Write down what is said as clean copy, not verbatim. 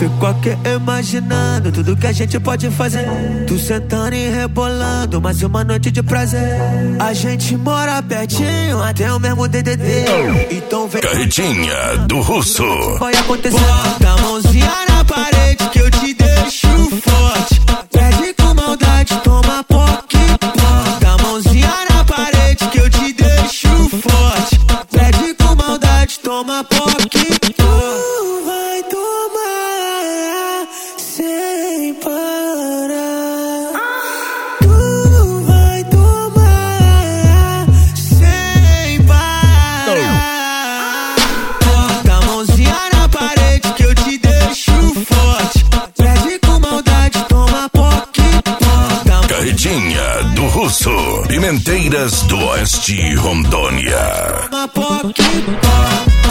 Fico aqui imaginando tudo que a gente pode fazer. Tu sentando e rebolando, mais uma noite de prazer. A gente mora pertinho, até o mesmo DDD. Então vem Carretinha do Russo. vai acontecer. Bota a mãozinha na parede que eu te deixo forte. Perde com maldade, toma POC. Bota a mãozinha na parede que eu te deixo forte. Perde com maldade, toma POC. Tu vai tomar sem parar. Tu vai tomar sem parar. Bota a mãozinha na parede que eu te deixo forte. Perde com maldade, toma POC. Carretinha do Russo. Pimenteiras do Oeste, Rondônia. Toma POC.